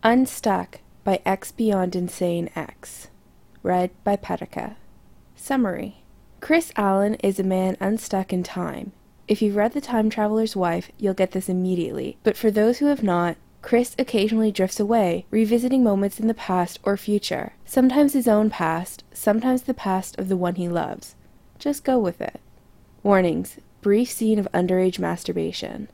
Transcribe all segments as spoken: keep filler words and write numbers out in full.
Unstuck by X Beyond Insane X. Read by Petica. Summary. Chris Allen is a man unstuck in time. If you've read The Time Traveler's Wife, you'll get this immediately, but for those who have not, Chris occasionally drifts away, revisiting moments in the past or future. Sometimes his own past, sometimes the past of the one he loves. Just go with it. Warnings. Brief scene of underage masturbation.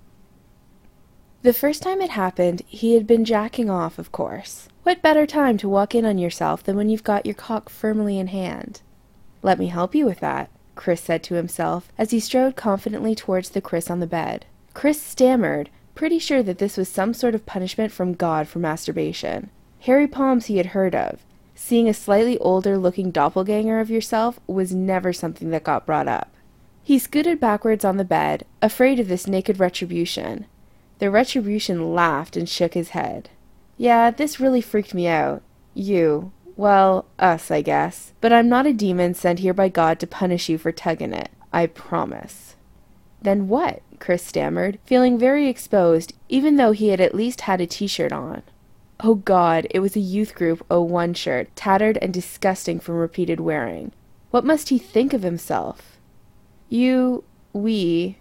The first time it happened, he had been jacking off, of course. What better time to walk in on yourself than when you've got your cock firmly in hand? Let me help you with that, Chris said to himself as he strode confidently towards the Chris on the bed. Chris stammered, pretty sure that this was some sort of punishment from God for masturbation. Hairy palms he had heard of. Seeing a slightly older-looking doppelganger of yourself was never something that got brought up. He scooted backwards on the bed, afraid of this naked retribution. The retribution laughed and shook his head. Yeah, this really freaked me out. You. Well, us, I guess. But I'm not a demon sent here by God to punish you for tugging it. I promise. Then what? Chris stammered, feeling very exposed, even though he had at least had a t-shirt on. Oh God, it was a Youth Group oh one shirt, tattered and disgusting from repeated wearing. What must he think of himself? You, we,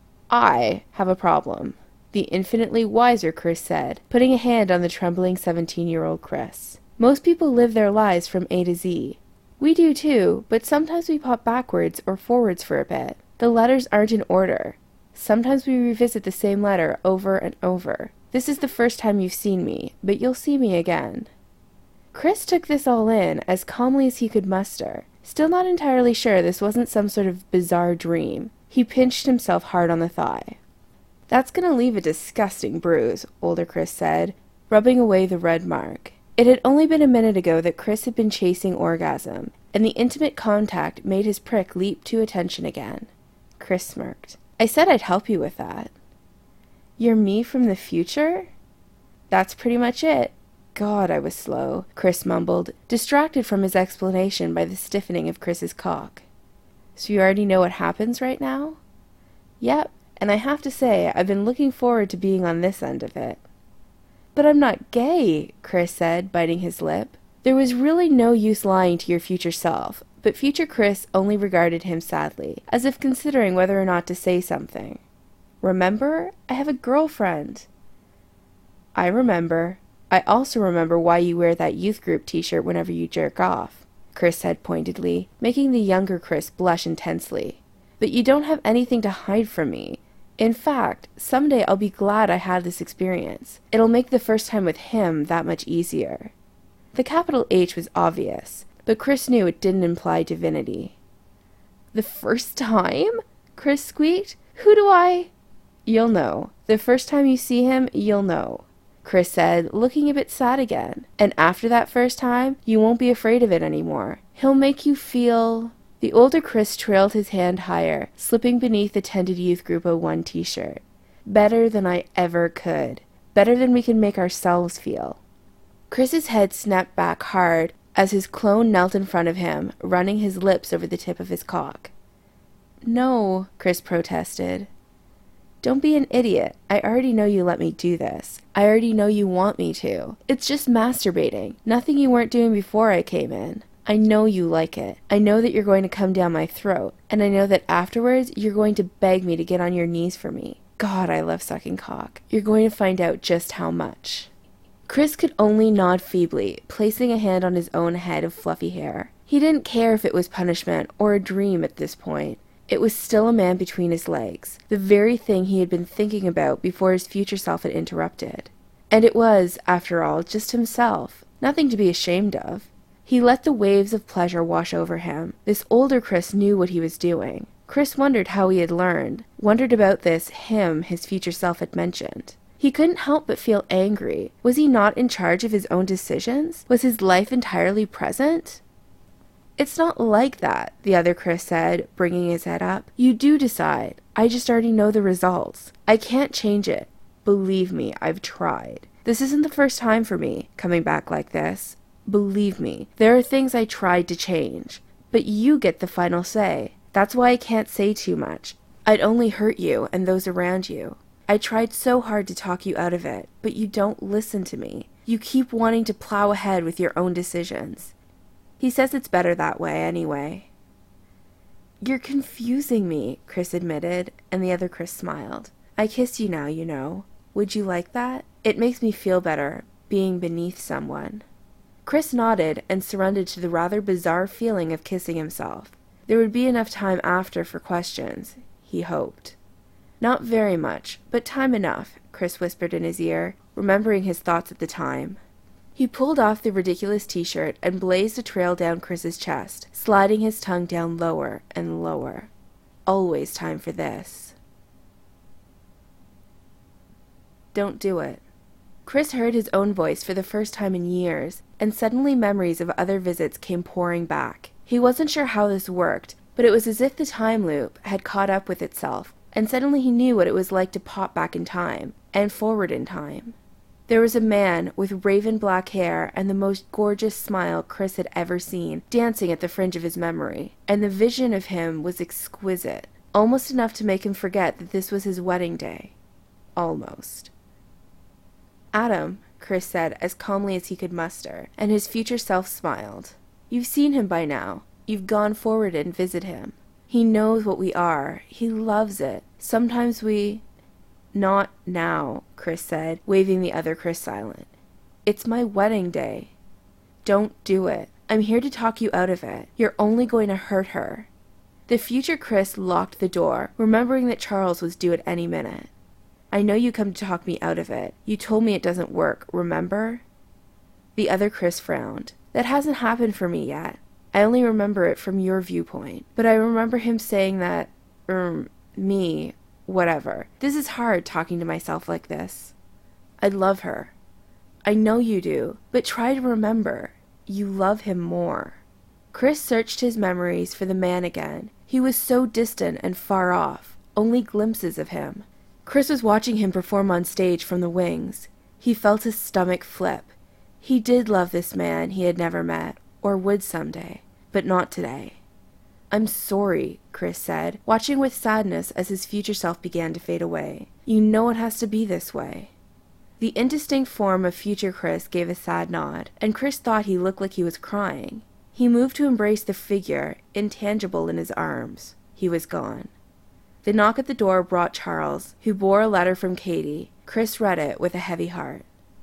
I have a problem. The infinitely wiser Chris said, putting a hand on the trembling seventeen-year-old Chris. Most people live their lives from A to Z. We do too, but sometimes we pop backwards or forwards for a bit. The letters aren't in order. Sometimes we revisit the same letter over and over. This is the first time you've seen me, but you'll see me again. Chris took this all in as calmly as he could muster, still not entirely sure this wasn't some sort of bizarre dream. He pinched himself hard on the thigh. That's gonna leave a disgusting bruise, older Chris said, rubbing away the red mark. It had only been a minute ago that Chris had been chasing orgasm, and the intimate contact made his prick leap to attention again. Chris smirked. I said I'd help you with that. You're me from the future? That's pretty much it. God, I was slow, Chris mumbled, distracted from his explanation by the stiffening of Chris's cock. So you already know what happens right now? Yep. And I have to say, I've been looking forward to being on this end of it. But I'm not gay, Chris said, biting his lip. There was really no use lying to your future self, but future Chris only regarded him sadly, as if considering whether or not to say something. Remember? I have a girlfriend. I remember. I also remember why you wear that Youth Group t-shirt whenever you jerk off, Chris said pointedly, making the younger Chris blush intensely. But you don't have anything to hide from me. In fact, someday I'll be glad I had this experience. It'll make the first time with him that much easier. The capital H was obvious, but Chris knew it didn't imply divinity. The first time? Chris squeaked. Who do I? You'll know. The first time you see him, you'll know, Chris said, looking a bit sad again. And after that first time, you won't be afraid of it anymore. He'll make you feel... The older Chris trailed his hand higher, slipping beneath the tended Youth Group oh one t-shirt. Better than I ever could. Better than we can make ourselves feel. Chris's head snapped back hard as his clone knelt in front of him, running his lips over the tip of his cock. No, Chris protested. Don't be an idiot. I already know you let me do this. I already know you want me to. It's just masturbating. Nothing you weren't doing before I came in. I know you like it. I know that you're going to come down my throat, and I know that afterwards you're going to beg me to get on your knees for me. God, I love sucking cock. You're going to find out just how much. Chris could only nod feebly, placing a hand on his own head of fluffy hair. He didn't care if it was punishment or a dream at this point. It was still a man between his legs, the very thing he had been thinking about before his future self had interrupted. And it was, after all, just himself, nothing to be ashamed of. He let the waves of pleasure wash over him. This older Chris knew what he was doing. Chris wondered how he had learned, wondered about this him his future self had mentioned. He couldn't help but feel angry. Was he not in charge of his own decisions? Was his life entirely present? It's not like that, the other Chris said, bringing his head up. You do decide. I just already know the results. I can't change it. Believe me, I've tried. This isn't the first time for me, coming back like this. Believe me, there are things I tried to change, but you get the final say. That's why I can't say too much. I'd only hurt you and those around you. I tried so hard to talk you out of it, but you don't listen to me. You keep wanting to plow ahead with your own decisions. He says it's better that way anyway. You're confusing me, Chris admitted, and the other Chris smiled. I kiss you now, you know. Would you like that? It makes me feel better, being beneath someone. Chris nodded and surrendered to the rather bizarre feeling of kissing himself. There would be enough time after for questions, he hoped. Not very much, but time enough, Chris whispered in his ear, remembering his thoughts at the time. He pulled off the ridiculous t-shirt and blazed a trail down Chris's chest, sliding his tongue down lower and lower. Always time for this. Don't do it. Chris heard his own voice for the first time in years, and suddenly memories of other visits came pouring back. He wasn't sure how this worked, but it was as if the time loop had caught up with itself, and suddenly he knew what it was like to pop back in time, and forward in time. There was a man with raven black hair and the most gorgeous smile Chris had ever seen, dancing at the fringe of his memory, and the vision of him was exquisite, almost enough to make him forget that this was his wedding day. Almost. Adam, Chris said as calmly as he could muster, and his future self smiled. You've seen him by now. You've gone forward and visited him. He knows what we are. He loves it. Sometimes we... Not now, Chris said, waving the other Chris silent. It's my wedding day. Don't do it. I'm here to talk you out of it. You're only going to hurt her. The future Chris locked the door, remembering that Charles was due at any minute. I know you come to talk me out of it. You told me it doesn't work, remember? The other Chris frowned. That hasn't happened for me yet. I only remember it from your viewpoint. But I remember him saying that, er, me, whatever. This is hard talking to myself like this. I love her. I know you do, but try to remember. You love him more. Chris searched his memories for the man again. He was so distant and far off, only glimpses of him. Chris was watching him perform on stage from the wings. He felt his stomach flip. He did love this man he had never met, or would someday, but not today. I'm sorry, Chris said, watching with sadness as his future self began to fade away. You know it has to be this way. The indistinct form of future Chris gave a sad nod, and Chris thought he looked like he was crying. He moved to embrace the figure, intangible in his arms. He was gone. The knock at the door brought Charles, who bore a letter from Katie. Chris read it with a heavy heart.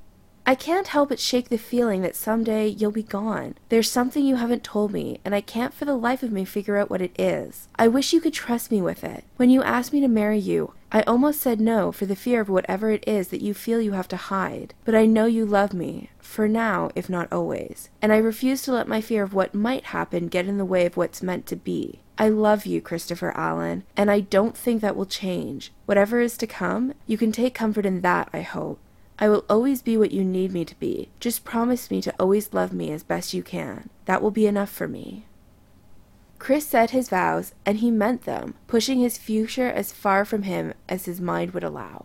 I can't help but shake the feeling that someday you'll be gone. There's something you haven't told me, and I can't for the life of me figure out what it is. I wish you could trust me with it. When you asked me to marry you, I almost said no for the fear of whatever it is that you feel you have to hide. But I know you love me, for now, if not always, and I refuse to let my fear of what might happen get in the way of what's meant to be. I love you, Christopher Allen, and I don't think that will change. Whatever is to come, you can take comfort in that, I hope. I will always be what you need me to be. Just promise me to always love me as best you can. That will be enough for me. Chris said his vows, and he meant them, pushing his future as far from him as his mind would allow.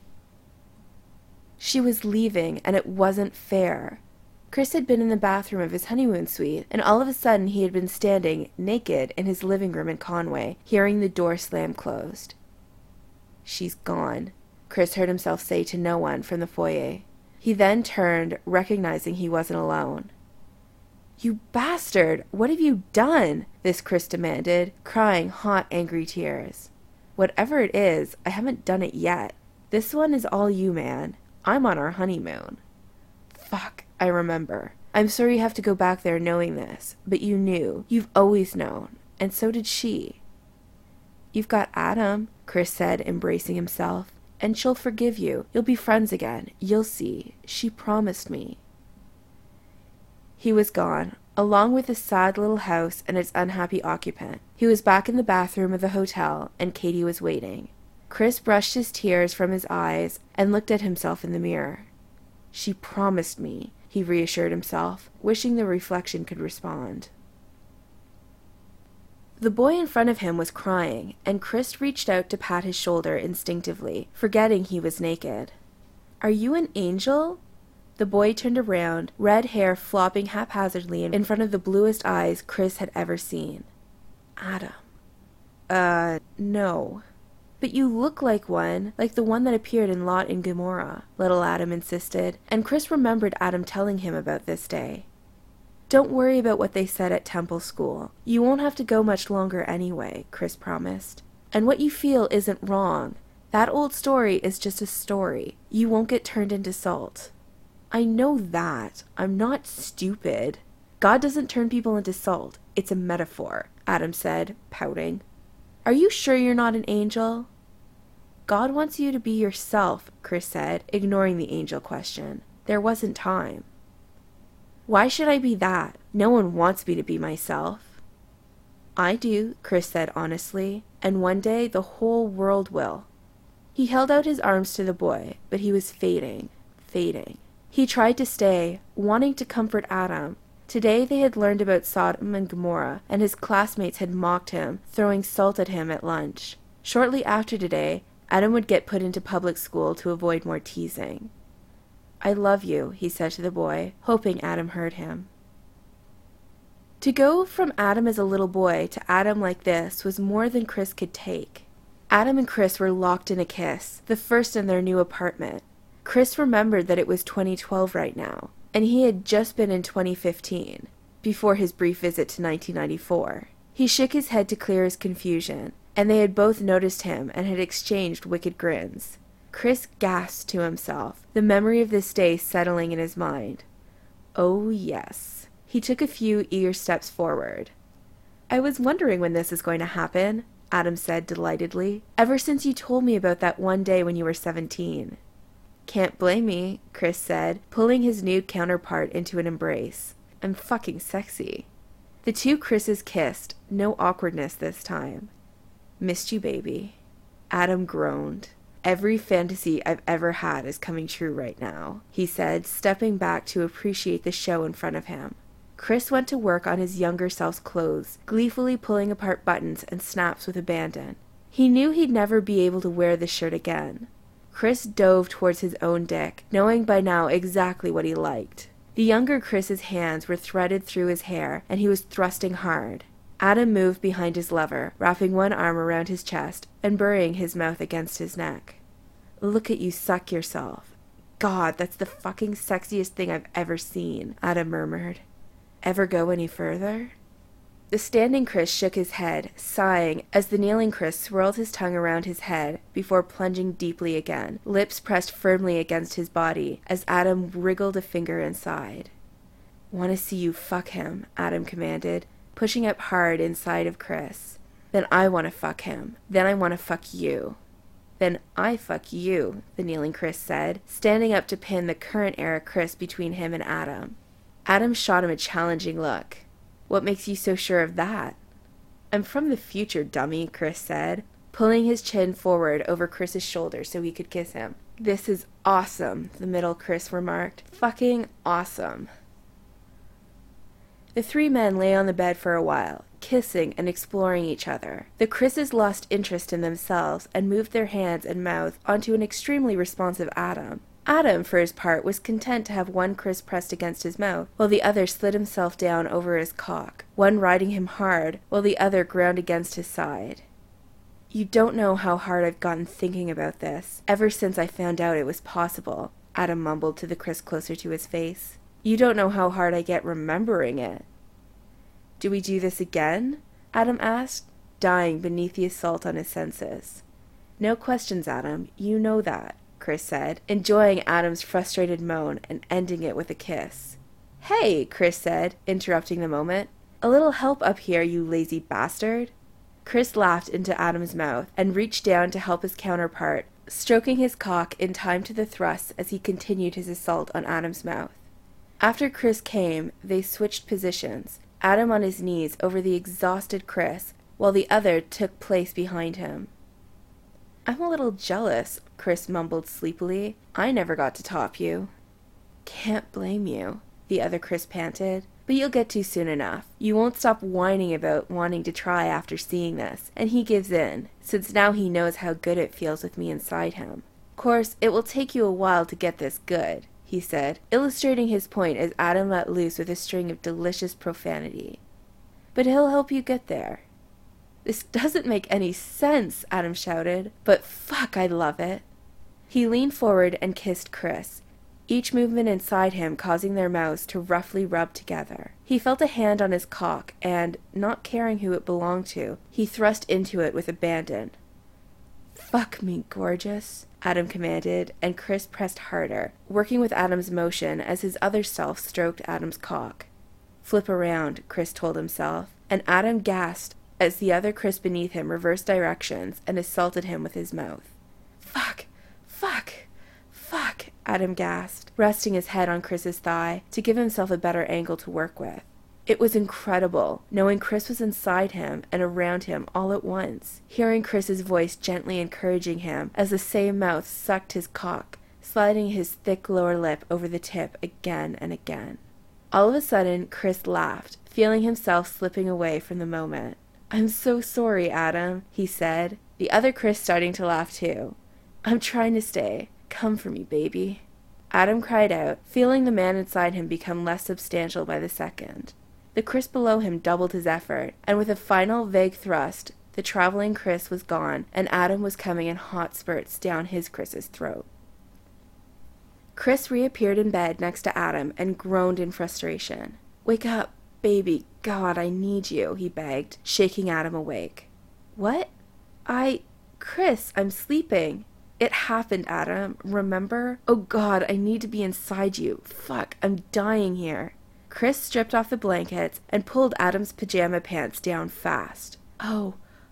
She was leaving, and it wasn't fair. Chris had been in the bathroom of his honeymoon suite, and all of a sudden he had been standing, naked, in his living room in Conway, hearing the door slam closed. She's gone, Chris heard himself say to no one from the foyer. He then turned, recognizing he wasn't alone. You bastard! What have you done? This Chris demanded, crying hot, angry tears. Whatever it is, I haven't done it yet. This one is all you, man. I'm on our honeymoon. Fuck, I remember. I'm sorry you have to go back there knowing this, but you knew. You've always known. And so did she. You've got Adam, Chris said, embracing himself. And she'll forgive you. You'll be friends again. You'll see. She promised me. He was gone, along with the sad little house and its unhappy occupant. He was back in the bathroom of the hotel, and Katie was waiting. Chris brushed his tears from his eyes and looked at himself in the mirror. She promised me, he reassured himself, wishing the reflection could respond. The boy in front of him was crying, and Chris reached out to pat his shoulder instinctively, forgetting he was naked. Are you an angel? The boy turned around, red hair flopping haphazardly in front of the bluest eyes Chris had ever seen. Adam. Uh, no. But you look like one, like the one that appeared in Lot and Gomorrah, little Adam insisted, and Chris remembered Adam telling him about this day. Don't worry about what they said at Temple School. You won't have to go much longer anyway, Chris promised. And what you feel isn't wrong. That old story is just a story. You won't get turned into salt. I know that. I'm not stupid. God doesn't turn people into salt. It's a metaphor, Adam said, pouting. Are you sure you're not an angel? God wants you to be yourself, Chris said, ignoring the angel question. There wasn't time. Why should I be that? No one wants me to be myself. I do, Chris said honestly, and one day the whole world will. He held out his arms to the boy, but he was fading, fading. He tried to stay, wanting to comfort Adam. Today they had learned about Sodom and Gomorrah, and his classmates had mocked him, throwing salt at him at lunch. Shortly after today, Adam would get put into public school to avoid more teasing. I love you, he said to the boy, hoping Adam heard him. To go from Adam as a little boy to Adam like this was more than Chris could take. Adam and Chris were locked in a kiss, the first in their new apartment. Chris remembered that it was twenty twelve right now, and he had just been in twenty fifteen, before his brief visit to nineteen ninety-four. He shook his head to clear his confusion, and they had both noticed him and had exchanged wicked grins. Chris gasped to himself, the memory of this day settling in his mind. Oh, yes. He took a few eager steps forward. I was wondering when this is going to happen, Adam said delightedly, ever since you told me about that one day when you were seventeen. Can't blame me, Chris said, pulling his new counterpart into an embrace. I'm fucking sexy. The two Chris's kissed, no awkwardness this time. Missed you, baby. Adam groaned. Every fantasy I've ever had is coming true right now, he said, stepping back to appreciate the show in front of him. Chris went to work on his younger self's clothes, gleefully pulling apart buttons and snaps with abandon. He knew he'd never be able to wear this shirt again. Chris dove towards his own dick, knowing by now exactly what he liked. The younger Chris's hands were threaded through his hair, and he was thrusting hard. Adam moved behind his lover, wrapping one arm around his chest and burying his mouth against his neck. Look at you suck yourself. God, that's the fucking sexiest thing I've ever seen, Adam murmured. Ever go any further? The standing Chris shook his head, sighing, as the kneeling Chris swirled his tongue around his head before plunging deeply again, lips pressed firmly against his body as Adam wriggled a finger inside. Want to see you fuck him, Adam commanded, pushing up hard inside of Chris. Then I want to fuck him. Then I want to fuck you. Then I fuck you, the kneeling Chris said, standing up to pin the current era Chris between him and Adam. Adam shot him a challenging look. What makes you so sure of that? I'm from the future, dummy, Chris said, pulling his chin forward over Chris's shoulder so he could kiss him. This is awesome, the middle Chris remarked. Fucking awesome. The three men lay on the bed for a while, kissing and exploring each other. The Chris's lost interest in themselves and moved their hands and mouth onto an extremely responsive Adam. Adam, for his part, was content to have one Chris pressed against his mouth, while the other slid himself down over his cock, one riding him hard, while the other ground against his side. You don't know how hard I've gotten thinking about this, ever since I found out it was possible, Adam mumbled to the Chris closer to his face. You don't know how hard I get remembering it. Do we do this again? Adam asked, dying beneath the assault on his senses. No questions, Adam. You know that, Chris said, enjoying Adam's frustrated moan and ending it with a kiss. Hey, Chris said, interrupting the moment. A little help up here, you lazy bastard. Chris laughed into Adam's mouth and reached down to help his counterpart, stroking his cock in time to the thrusts as he continued his assault on Adam's mouth. After Chris came, they switched positions, Adam on his knees over the exhausted Chris, while the other took place behind him. I'm a little jealous, Chris mumbled sleepily. I never got to top you. Can't blame you, the other Chris panted. But you'll get to soon enough. You won't stop whining about wanting to try after seeing this, and he gives in, since now he knows how good it feels with me inside him. Course, it will take you a while to get this good, he said, illustrating his point as Adam let loose with a string of delicious profanity. But he'll help you get there. This doesn't make any sense, Adam shouted, but fuck, I love it. He leaned forward and kissed Chris, each movement inside him causing their mouths to roughly rub together. He felt a hand on his cock and, not caring who it belonged to, he thrust into it with abandon. Fuck me, gorgeous, Adam commanded, and Chris pressed harder, working with Adam's motion as his other self stroked Adam's cock. Flip around, Chris told himself, and Adam gasped as the other Chris beneath him reversed directions and assaulted him with his mouth. Fuck! Fuck! Fuck! Adam gasped, resting his head on Chris's thigh to give himself a better angle to work with. It was incredible, knowing Chris was inside him and around him all at once, hearing Chris's voice gently encouraging him as the same mouth sucked his cock, sliding his thick lower lip over the tip again and again. All of a sudden, Chris laughed, feeling himself slipping away from the moment. I'm so sorry, Adam, he said, the other Chris starting to laugh too. I'm trying to stay. Come for me, baby. Adam cried out, feeling the man inside him become less substantial by the second. The Chris below him doubled his effort, and with a final vague thrust, the traveling Chris was gone, and Adam was coming in hot spurts down his Chris's throat. Chris reappeared in bed next to Adam and groaned in frustration. Wake up, baby. God, I need you, he begged, shaking Adam awake. What? I... Chris, I'm sleeping. It happened, Adam. Remember? Oh God, I need to be inside you. Fuck, I'm dying here. Chris stripped off the blankets and pulled Adam's pajama pants down fast. Oh,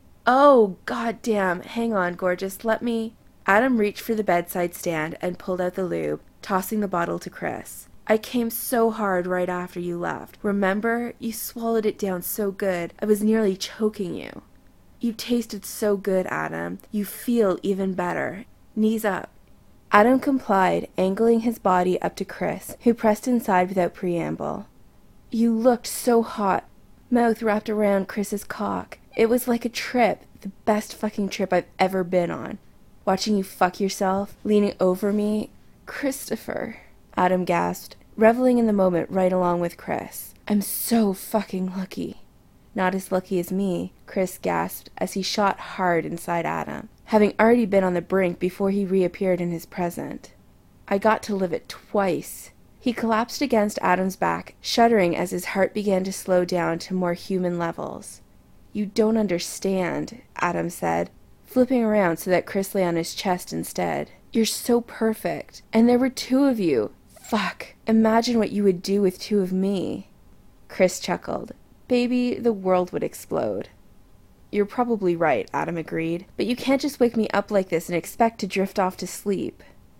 oh, goddamn. Hang on, gorgeous. Let me... Adam reached for the bedside stand and pulled out the lube, tossing the bottle to Chris. I came so hard right after you left. Remember? You swallowed it down so good. I was nearly choking you. You tasted so good, Adam. You feel even better. Knees up. Adam complied, angling his body up to Chris, who pressed inside without preamble. You looked so hot. Mouth wrapped around Chris's cock. It was like a trip, the best fucking trip I've ever been on. Watching you fuck yourself, leaning over me. Christopher, Adam gasped, reveling in the moment right along with Chris. I'm so fucking lucky. Not as lucky as me, Chris gasped as he shot hard inside Adam, having already been on the brink before he reappeared in his present. I got to live it twice. He collapsed against Adam's back, shuddering as his heart began to slow down to more human levels. You don't understand, Adam said, flipping around so that Chris lay on his chest instead. You're so perfect. And there were two of you. Fuck. Imagine what you would do with two of me. Chris chuckled. Baby, the world would explode. You're probably right, Adam agreed, but you can't just wake me up like this and expect to drift off to sleep.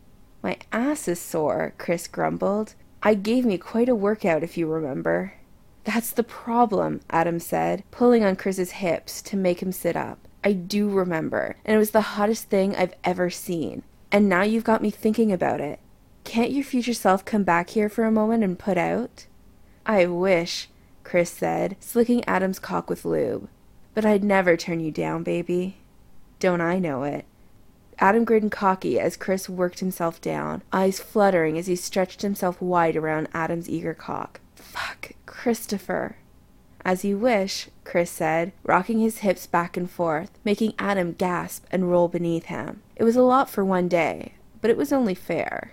My ass is sore, Chris grumbled. I gave me quite a workout, if you remember. That's the problem, Adam said, pulling on Chris's hips to make him sit up. I do remember, and it was the hottest thing I've ever seen. And now you've got me thinking about it. Can't your future self come back here for a moment and put out? I wish, Chris said, slicking Adam's cock with lube. But I'd never turn you down, baby. Don't I know it? Adam grinned cocky as Chris worked himself down, eyes fluttering as he stretched himself wide around Adam's eager cock. Fuck, Christopher. As you wish, Chris said, rocking his hips back and forth, making Adam gasp and roll beneath him. It was a lot for one day, but it was only fair.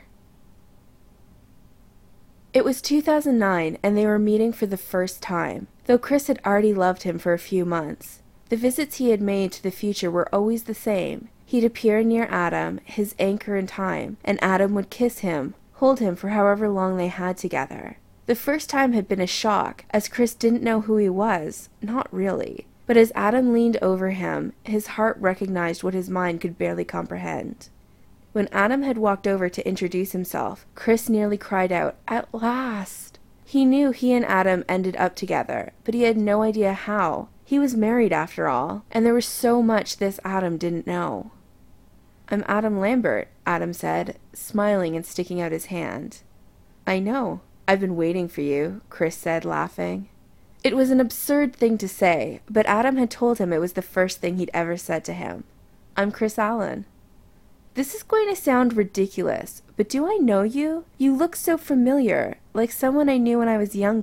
It was two thousand nine, and they were meeting for the first time, though Chris had already loved him for a few months. The visits he had made to the future were always the same. He'd appear near Adam, his anchor in time, and Adam would kiss him, hold him for however long they had together. The first time had been a shock, as Chris didn't know who he was, not really. But as Adam leaned over him, his heart recognized what his mind could barely comprehend. When Adam had walked over to introduce himself, Chris nearly cried out, "At last!" He knew he and Adam ended up together, but he had no idea how. He was married after all, and there was so much this Adam didn't know. I'm Adam Lambert, Adam said, smiling and sticking out his hand. I know. I've been waiting for you, Chris said, laughing. It was an absurd thing to say, but Adam had told him it was the first thing he'd ever said to him. I'm Chris Allen. This is going to sound ridiculous, but do I know you? You look so familiar, like someone I knew when I was younger.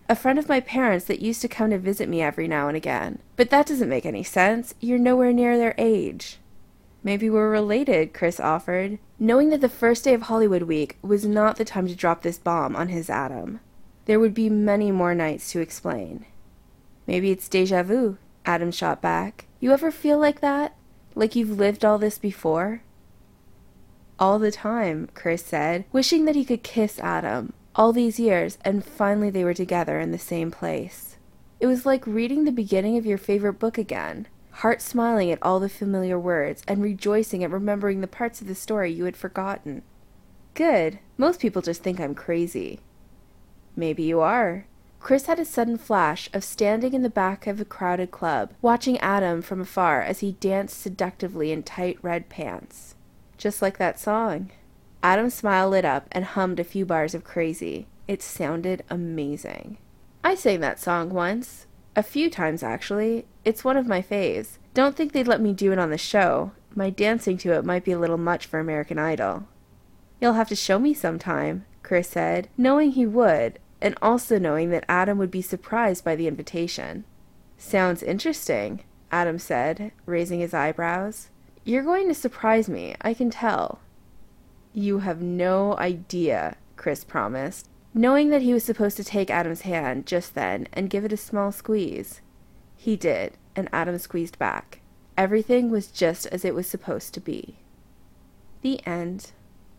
A friend of my parents that used to come to visit me every now and again. But that doesn't make any sense. You're nowhere near their age. Maybe we're related, Chris offered, knowing that the first day of Hollywood Week was not the time to drop this bomb on his Adam. There would be many more nights to explain. Maybe it's déjà vu, Adam shot back. You ever feel like that? Like you've lived all this before? All the time, Chris said, wishing that he could kiss Adam. All these years, and finally they were together in the same place. It was like reading the beginning of your favorite book again, heart smiling at all the familiar words, and rejoicing at remembering the parts of the story you had forgotten. Good. Most people just think I'm crazy. Maybe you are. Chris had a sudden flash of standing in the back of a crowded club, watching Adam from afar as he danced seductively in tight red pants. Just like that song. Adam's smile lit up and hummed a few bars of Crazy. It sounded amazing. I sang that song once. A few times, actually. It's one of my faves. Don't think they'd let me do it on the show. My dancing to it might be a little much for American Idol. You'll have to show me sometime, Chris said, knowing he would, and also knowing that Adam would be surprised by the invitation. Sounds interesting, Adam said, raising his eyebrows. You're going to surprise me, I can tell. You have no idea, Chris promised, knowing that he was supposed to take Adam's hand just then and give it a small squeeze. He did, and Adam squeezed back. Everything was just as it was supposed to be. The end.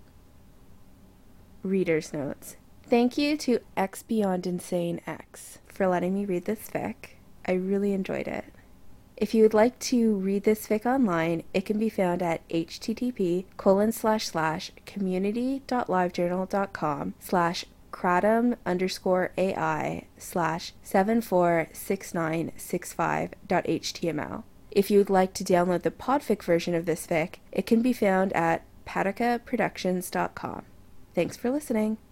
Reader's notes. Thank you to X Beyond Insane X for letting me read this fic. I really enjoyed it. If you would like to read this fic online, it can be found at http colon slash slash community.livejournal.com slash kratom underscore AI slash seven four six nine six five dot html. If you would like to download the podfic version of this fic, it can be found at patica productions dot com. Thanks for listening.